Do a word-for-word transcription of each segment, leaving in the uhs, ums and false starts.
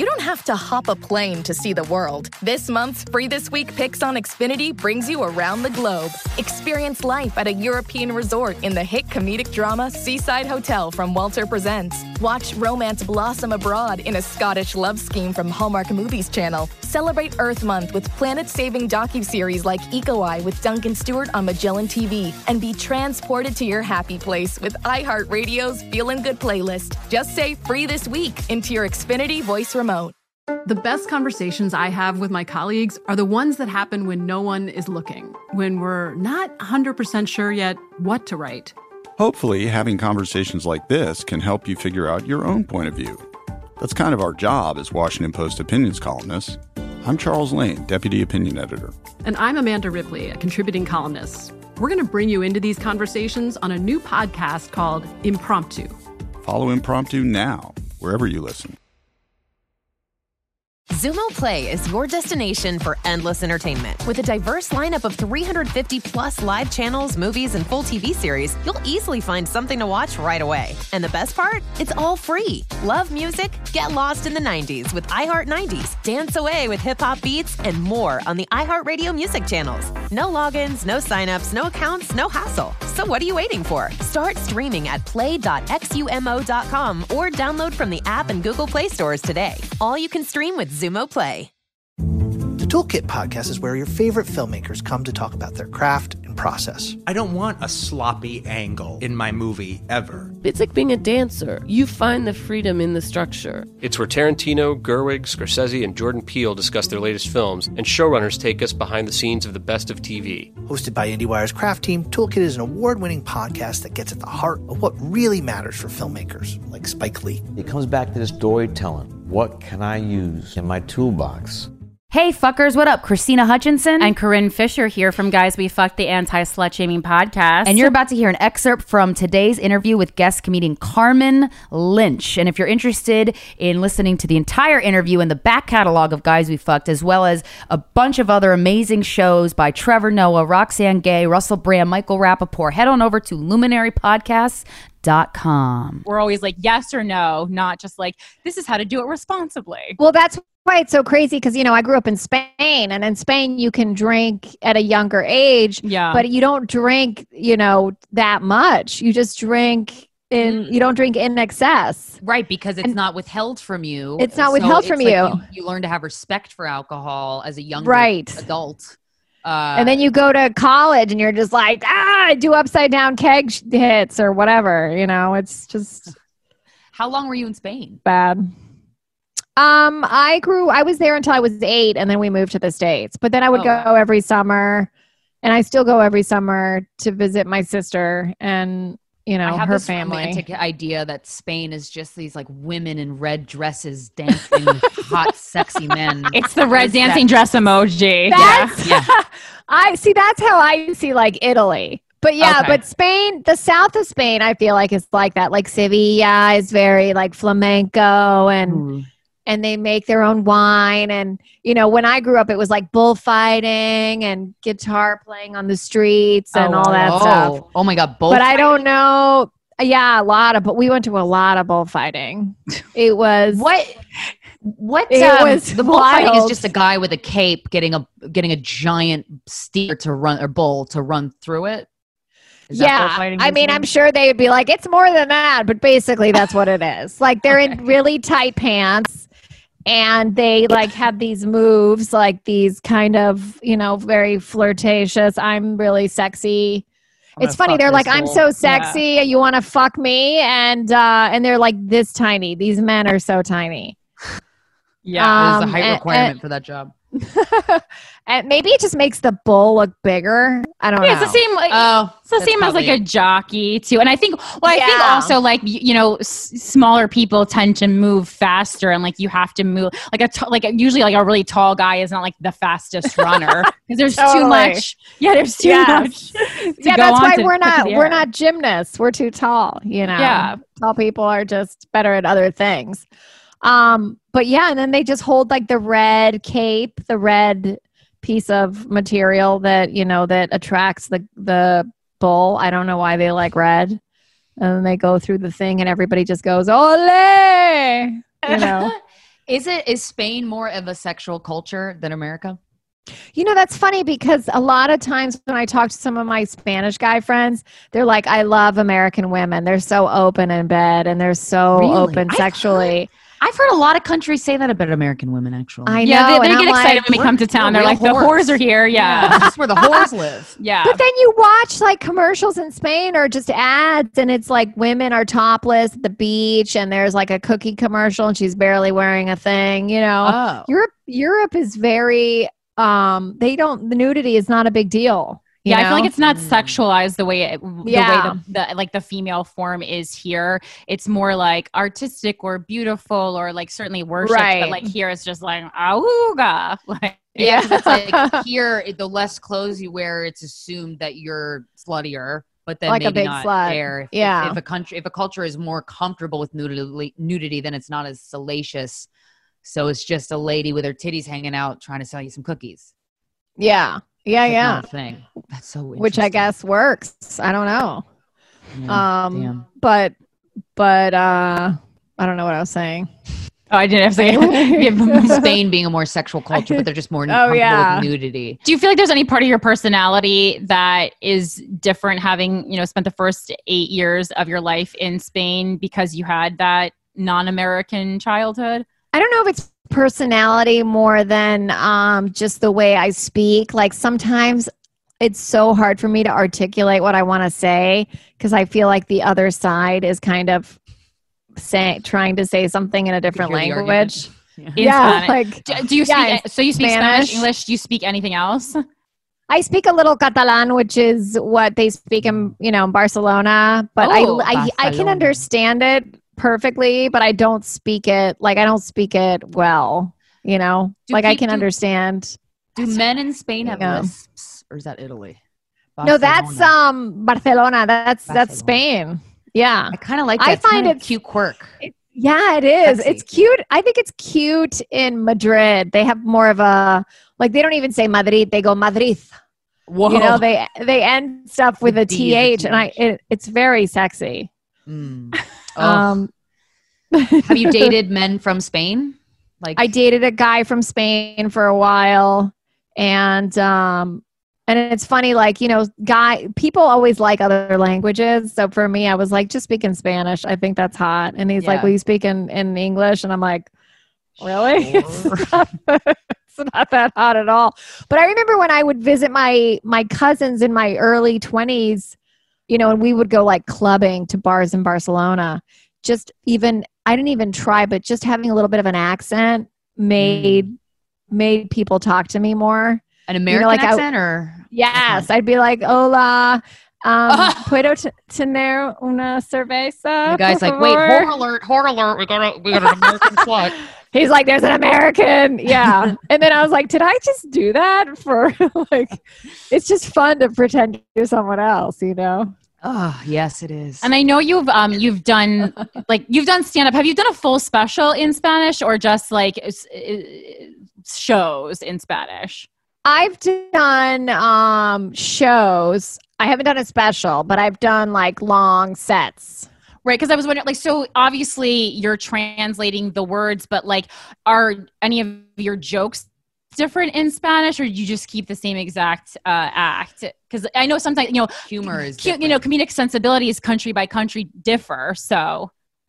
you don't have to hop a plane to see the world. This month's Free This Week Picks on Xfinity brings you around the globe. Experience life at a European resort in the hit comedic drama Seaside Hotel from Walter Presents. Watch romance blossom abroad in a Scottish love scheme from Hallmark Movies Channel. Celebrate Earth Month with planet-saving docuseries like Eco Eye with Duncan Stewart on Magellan T V. And be transported to your happy place with iHeartRadio's Feelin' Good playlist. Just say Free This Week into your Xfinity voice remote. The best conversations I have with my colleagues are the ones that happen when no one is looking, when we're not one hundred percent sure yet what to write. Hopefully, having conversations like this can help you figure out your own point of view. That's kind of our job as Washington Post opinions columnists. I'm Charles Lane, Deputy Opinion Editor. And I'm Amanda Ripley, a contributing columnist. We're going to bring you into these conversations on a new podcast called Impromptu. Follow Impromptu now, wherever you listen. Xumo Play is your destination for endless entertainment. With a diverse lineup of three hundred fifty plus live channels, movies, and full T V series, you'll easily find something to watch right away. And the best part? It's all free. Love music? Get lost in the nineties with iHeart nineties. Dance away with hip-hop beats and more on the iHeartRadio music channels. No logins, no signups, no accounts, no hassle. So what are you waiting for? Start streaming at play dot xumo dot com or download from the app and Google Play stores today. All you can stream with Xumo Play. The Toolkit podcast is where your favorite filmmakers come to talk about their craft and process. I don't want a sloppy angle in my movie ever. It's like being a dancer. You find the freedom in the structure. It's where Tarantino, Gerwig, Scorsese, and Jordan Peele discuss their latest films, and showrunners take us behind the scenes of the best of T V. Hosted by IndieWire's craft team, Toolkit is an award-winning podcast that gets at the heart of what really matters for filmmakers, like Spike Lee. It comes back to this storytelling. What can I use in my toolbox? Hey fuckers, what up? Christina Hutchinson and Corinne Fisher here from Guys We Fucked, the anti-slut shaming podcast. And you're about to hear an excerpt from today's interview with guest comedian Carmen Lynch. And if you're interested in listening to the entire interview and the back catalog of Guys We Fucked, as well as a bunch of other amazing shows by Trevor Noah, Roxanne Gay, Russell Brand, Michael Rappaport, head on over to luminary podcasts dot com. We're always like yes or no, not just like this is how to do it responsibly. Well, that's why it's so crazy because, you know, I grew up in Spain, and in Spain you can drink at a younger age, yeah. but you don't drink, you know, that much. You just drink in, you don't drink in excess. Right, because it's and not withheld from you. It's not so withheld it's from like you. you. You learn to have respect for alcohol as a younger right. adult. Uh, and then you go to college and you're just like, ah, I do upside down keg sh- hits or whatever. You know, it's just. How long were you in Spain? Bad. Um, I grew, I was there until I was eight, and then we moved to the States. But then I would oh, go wow. every summer, and I still go every summer to visit my sister and, you know, I have her this family. romantic idea that Spain is just these like women in red dresses dancing with hot, sexy men. It's the red dancing that? dress emoji. That's, yeah. yeah. I see. That's how I see like Italy. But yeah, Okay. but Spain, the south of Spain, I feel like is like that. Like Sevilla is very like flamenco, and Mm. and they make their own wine. And you know, when I grew up, it was like bullfighting and guitar playing on the streets and oh, all that oh. stuff. Oh my God, bull. But I don't know. Yeah, a lot of. But we went to a lot of bullfighting. It was What? What? It um, was the bullfighting is wild. just a guy with a cape getting a getting a giant steer to run or bull to run through it. Is that yeah, bullfighting I mean, basically? I'm sure they would be like, it's more than that, but basically that's what it is. Like they're in really tight pants, and they like have these moves, like these kind of, you know, very flirtatious. I'm really sexy. I'm It's gonna funny. fuck They're this like, I'm fool. so sexy. You want to fuck me? And uh, and they're like this tiny. These men are so tiny. Yeah, there's Um, a height and- requirement and- for that job. And maybe it just makes the bull look bigger. I don't Yeah, know. it's the same. Like, Oh, it's the that's same as like probably- a jockey too. And I think, well, I think Yeah. also like y- you know, s- smaller people tend to move faster, and like you have to move like a t- like usually like a really tall guy is not like the fastest runner because there's too Totally. much. Yeah, there's too Yes. much. to Yeah, go that's on why to we're get to not the we're air. not gymnasts. We're too tall, you know. Yeah. Tall people are just better at other things. Um, but yeah, and then they just hold like the red cape, the red piece of material that, you know, that attracts the the bull. I don't know why they like red. And then they go through the thing and everybody just goes, ole, you know. Is it is Spain more of a sexual culture than America? You know, that's funny because a lot of times when I talk to some of my Spanish guy friends, they're like, I love American women. They're so open in bed and they're so Really? open I've sexually. I've heard a lot of countries say that about American women, actually. I Yeah, know. they, they and get I'm excited like, when we come to town. They're real like, the whores. whores are here. Yeah. That's where the whores live. Yeah. But then you watch like commercials in Spain or just ads and it's like women are topless at the beach and there's like a cookie commercial and she's barely wearing a thing, you know. Oh. Europe Europe is very um they don't the nudity is not a big deal. you Yeah, I feel know? like it's not sexualized the way it, the Yeah. way the, the like the female form is here. It's more like artistic or beautiful or like certainly worship. Right. But like here, it's just like auga. Like Yeah, 'cause it's like here, the less clothes you wear, it's assumed that you're sluttier. But then Like a maybe big not slut. there. If, Yeah. if, if a country, if a culture is more comfortable with nudity, nudity, then it's not as salacious. So it's just a lady with her titties hanging out trying to sell you some cookies. Yeah. Yeah, That's yeah. not a thing. That's so interesting. Which I guess works. I don't know. Yeah, um damn. but but uh I don't know what I was saying. Oh, I didn't have to say. Spain being a more sexual culture, but they're just more Oh, comfortable yeah. with nudity. Do you feel like there's any part of your personality that is different having, you know, spent the first eight years of your life in Spain because you had that non-American childhood? I don't know if it's personality more than um just the way I speak. Like sometimes it's so hard for me to articulate what I want to say because I feel like the other side is kind of saying trying to say something in a different hear the language. In Yeah, Spanish. like do, do you speak? yeah, so you speak Spanish. Spanish. English? Do you speak anything else? I speak a little Catalan, which is what they speak in, you know, in Barcelona. But Oh, I, I, I can Barcelona. understand it perfectly, but I don't speak it. Like I don't speak it well. You know, Do like I pe- can do- understand. Do men in Spain have Yeah. lisps, or is that Italy? No, that's Barcelona. um Barcelona. That's that's Barcelona. Spain. Yeah, I kind of like that. I It's kind find of a it- cute quirk. yeah, it is. Sexy. It's cute. I think it's cute in Madrid. They have more of a like. They don't even say Madrid. They go Madrid. Whoa. You know, they they end stuff with The a D is a th, and I T H. it, it's very sexy. Mm. Oh. Um, Have you dated men from Spain? Like I dated a guy from Spain for a while, and um, and it's funny, like you know, guy people always like other languages. So for me, I was like, just speak in Spanish. I think that's hot. And he's like, Yeah. will you speak in in English? And I'm like, really? Sure. It's not, it's not that hot at all. But I remember when I would visit my my cousins in my early twenties, you know, and we would go like clubbing to bars in Barcelona. Just even I didn't even try, but just having a little bit of an accent made Mm. made people talk to me more. an American like, I- accent, or Yes, I'd be like, "Hola, um, puedo t- tener una cerveza?" the guy's por like, "Wait, favor?" horror alert, horror alert! We got a we got an American slut." He's like, "There's an American." Yeah. And then I was like, did I just do that for like, it's just fun to pretend you're someone else, you know? Oh, yes, it is. And I know you've um you've done like you've done stand up. Have you done a full special in Spanish or just like s- uh, shows in Spanish? I've done um, shows. I haven't done a special, but I've done like long sets. Right, because I was wondering, like, so obviously you're translating the words, but like, are any of your jokes different in Spanish, or do you just keep the same exact uh, act? Because I know sometimes, you know, humor is, cu- you know, comedic sensibilities country by country differ. So,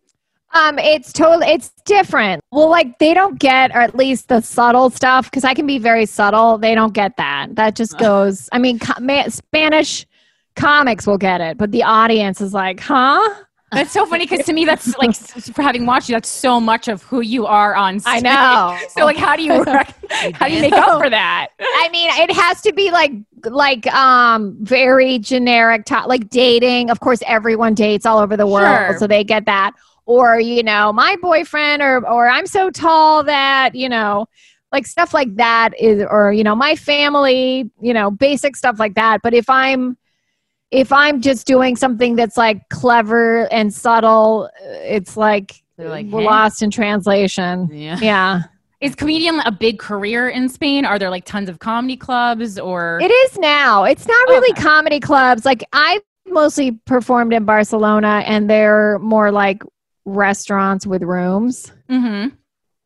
Um, it's totally, it's different. Well, like they don't get, or at least the subtle stuff, because I can be very subtle. They don't get that. That just goes, I mean, co- ma- Spanish comics will get it, but the audience is like, huh? that's so funny because to me, that's like, s- for having watched you, that's so much of who you are on stage. I know. So, like, how do you how do you make up for that? I mean, it has to be like like um very generic, to- like dating. Of course, everyone dates all over the world, Sure. so they get that. Or you know, my boyfriend, or or I'm so tall that you know, like stuff like that is, or you know, my family, you know, basic stuff like that. But if I'm if I'm just doing something that's like clever and subtle, it's like, They're like, we're "Hey?" lost in translation. Yeah. Yeah. Is comedian a big career in Spain? Are there like tons of comedy clubs or? It is now. It's not really Okay. comedy clubs. Like I mostly performed in Barcelona, and they're more like restaurants with rooms, Mm-hmm.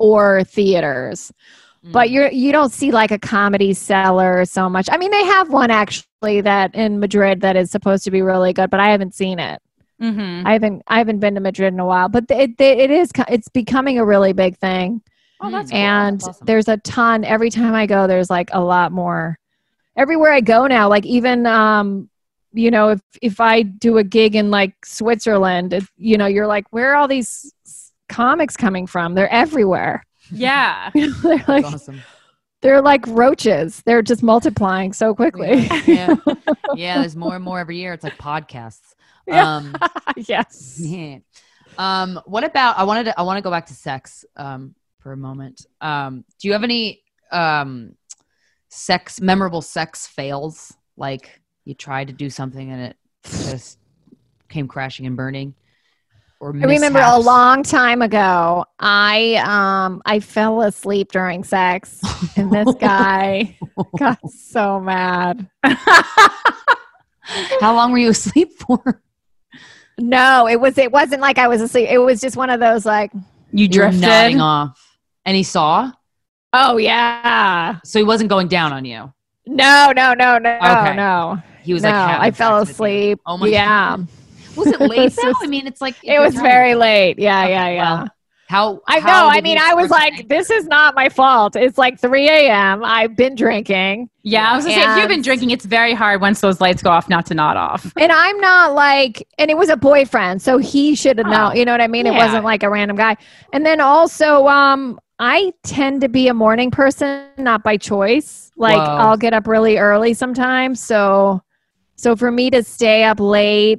or theaters. Mm. But you're you don't see like a Comedy Cellar so much. I mean, they have one actually that in Madrid that is supposed to be really good, but I haven't seen it. Mm-hmm. I haven't I haven't been to Madrid in a while, but it it, it is it's becoming a really big thing. Oh, that's cool. And That's awesome. there's a ton. Every time I go, there's like a lot more. Everywhere I go now, like even um, you know, if if I do a gig in like Switzerland, it, you know, you're like, where are all these comics coming from? They're everywhere. Yeah, you know, they're like awesome. They're like roaches. They're just multiplying so quickly. Yeah, yeah. Yeah, there's more and more every year. It's like podcasts. Yeah. Um, yes. Yeah. Um, what about? I wanted to. I want to go back to sex um, for a moment. Um, do you have any um, sex memorable sex fails? Like you tried to do something and it just came crashing and burning. Or I remember a long time ago, I um I fell asleep during sex, and this guy got so mad. How long were you asleep for? No, it was it wasn't like I was asleep. It was just one of those like you drifted nodding off, and he saw. Oh yeah. So he wasn't going down on you. No, no, no, no, okay. no. He was no, like, I fell asleep. Oh my yeah. God. Was it late though? I mean, it's like it was very late. Yeah, yeah, yeah. Well, how I how know. I did mean, you I was express like, this is not my fault. It's like three a.m. I've been drinking. Yeah, I was gonna say, if you've been drinking, it's very hard once those lights go off not to nod off. And I'm not like, and it was a boyfriend, so he should have Oh, known. You know what I mean? It yeah. wasn't like a random guy. And then also, um, I tend to be a morning person, not by choice. Like Whoa. I'll get up really early sometimes. So, so for me to stay up late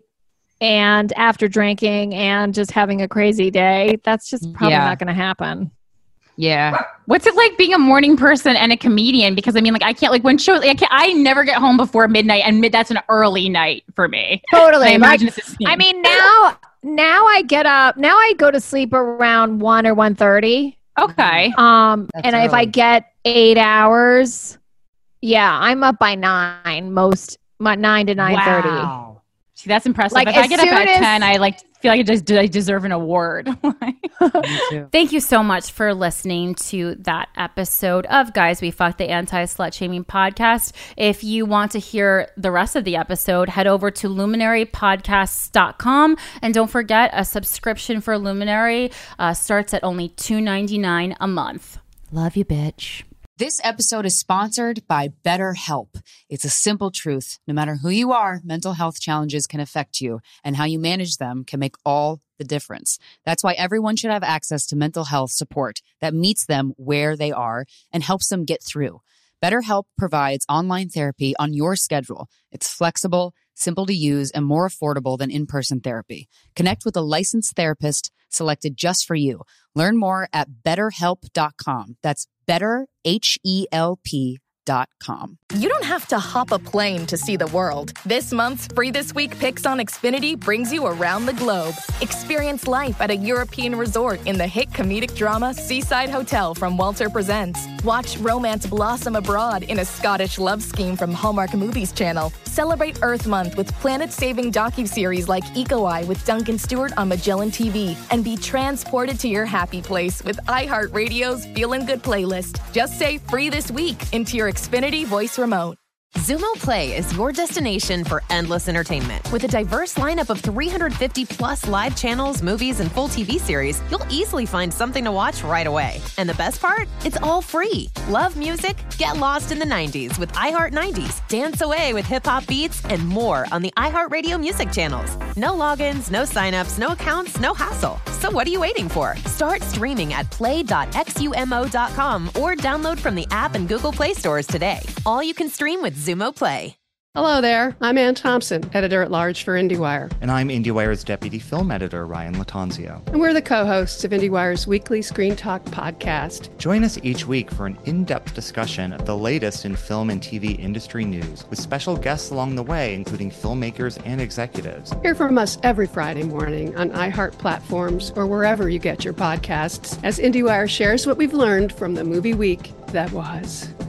and after drinking and just having a crazy day, that's just probably Yeah. not going to happen. Yeah. What's it like being a morning person and a comedian? Because I mean, like, I can't like when shows. Like, I can't. I never get home before midnight, and mid, that's an early night for me. Totally. I imagine Like, it's the same. I mean, now, now I get up. Now I go to sleep around one or one thirty. Okay. Um, That's and if I early. get eight hours, yeah, I'm up by nine. Most my nine to nine thirty. Wow. See, that's impressive. Like, if I as get up soon at as- ten, I like feel like I just I deserve an award. Me too. Thank you so much for listening to that episode of Guys We Fuck, the Anti-Slut Shaming Podcast. If you want to hear the rest of the episode, head over to luminary podcasts dot com. And don't forget, a subscription for Luminary uh, starts at only two dollars and ninety-nine cents a month. Love you, bitch. This episode is sponsored by BetterHelp. It's a simple truth. No matter who you are, mental health challenges can affect you, and how you manage them can make all the difference. That's why everyone should have access to mental health support that meets them where they are and helps them get through. BetterHelp provides online therapy on your schedule. It's flexible, simple to use, and more affordable than in-person therapy. Connect with a licensed therapist selected just for you. Learn more at better help dot com. That's better, H E L P dot com. You don't have to hop a plane to see the world. This month's Free This Week Picks on Xfinity brings you around the globe. Experience life at a European resort in the hit comedic drama Seaside Hotel from Walter Presents. Watch romance blossom abroad in a Scottish love scheme from Hallmark Movies Channel. Celebrate Earth Month with planet-saving docuseries like Eco Eye with Duncan Stewart on Magellan T V. And be transported to your happy place with iHeartRadio's Feelin' Good playlist. Just say Free This Week into your Xfinity voice remote. Xumo Play is your destination for endless entertainment. With a diverse lineup of three hundred fifty plus live channels, movies, and full T V series, you'll easily find something to watch right away. And the best part? It's all free. Love music? Get lost in the nineties with iHeart nineties. Dance away with hip-hop beats and more on the iHeartRadio music channels. No logins, no signups, no accounts, no hassle. So what are you waiting for? Start streaming at play dot xumo dot com or download from the app and Google Play stores today. All you can stream with Xumo Play. Hello there. I'm Ann Thompson, editor-at-large for IndieWire. And I'm IndieWire's deputy film editor, Ryan Latanzio. And we're the co-hosts of IndieWire's weekly Screen Talk podcast. Join us each week for an in-depth discussion of the latest in film and T V industry news, with special guests along the way, including filmmakers and executives. Hear from us every Friday morning on iHeart platforms or wherever you get your podcasts, as IndieWire shares what we've learned from the movie week that was.